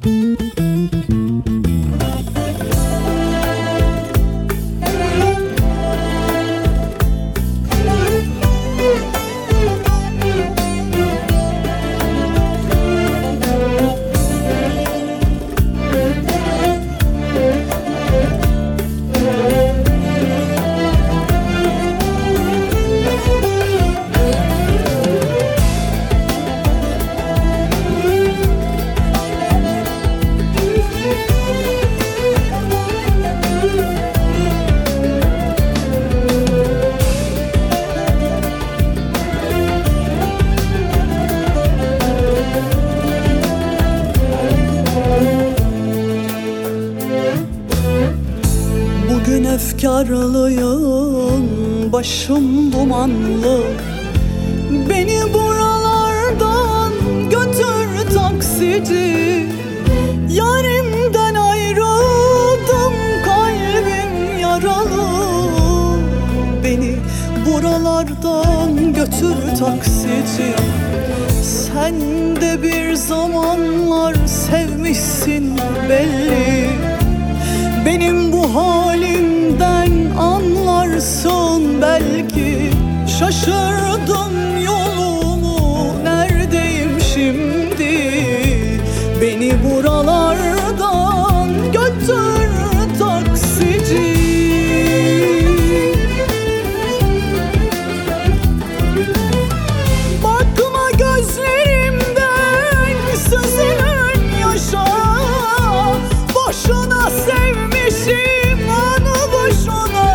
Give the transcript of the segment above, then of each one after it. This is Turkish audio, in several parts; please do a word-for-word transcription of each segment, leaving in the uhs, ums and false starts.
Bugün efkarlıyım, başım dumanlı. Beni buralardan götür taksici. Yarimden ayrıldım, kalbim yaralı. Beni buralardan götür taksici. Sen de bir zamanlar sevmişsin belli. Benim bu halimden anlarsın belki. Şaşırdım yolumu, neredeyim şimdi? Beni buralardan götür taksici. Bakma gözlerimden süzülen yaşa. Boşuna sevmişim onu, boşuna.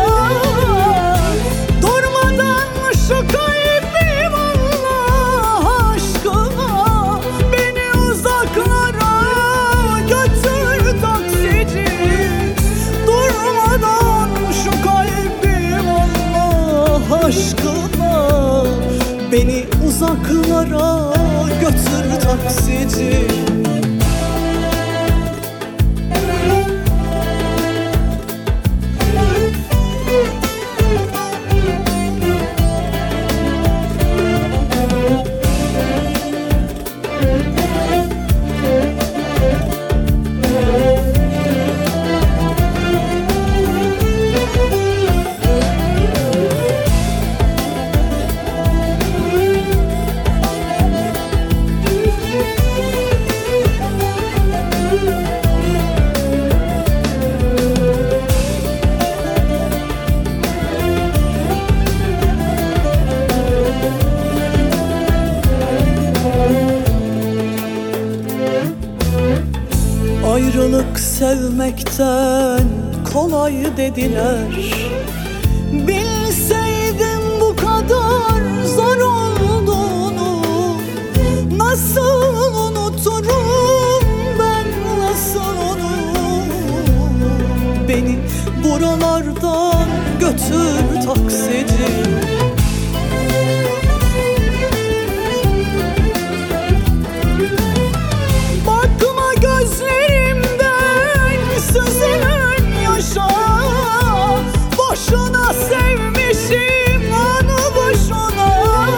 Durmadan şu kalbim Allah aşkına. Beni uzaklara götür taksici. Durmadan şu kalbim Allah aşkına. Beni uzaklara götür taksici. Ayrılık sevmekten kolay dediler. Bilseydim bu kadar zor olduğunu, nasıl unuturum ben, nasıl onu? Beni buralardan götür taksici. Bakma gözlerimden süzülen yaşa. Boşuna sevmişim onu, boşuna.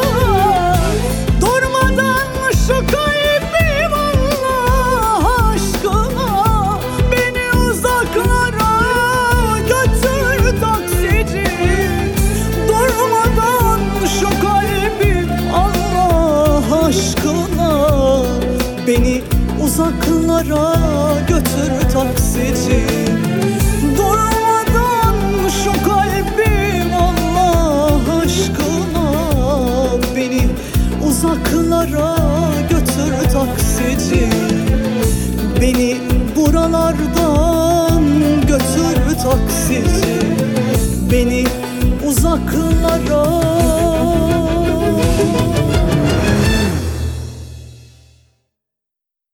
Durmadan şu kalbim Allah aşkına. Beni uzaklara götür taksici. Durmadan şu kalbim Allah aşkına. Beni uzaklara götür taksici. Durmadan şu kalbim Allah aşkına. Beni uzaklara götür taksici. Beni buralardan götür taksici. Beni uzaklara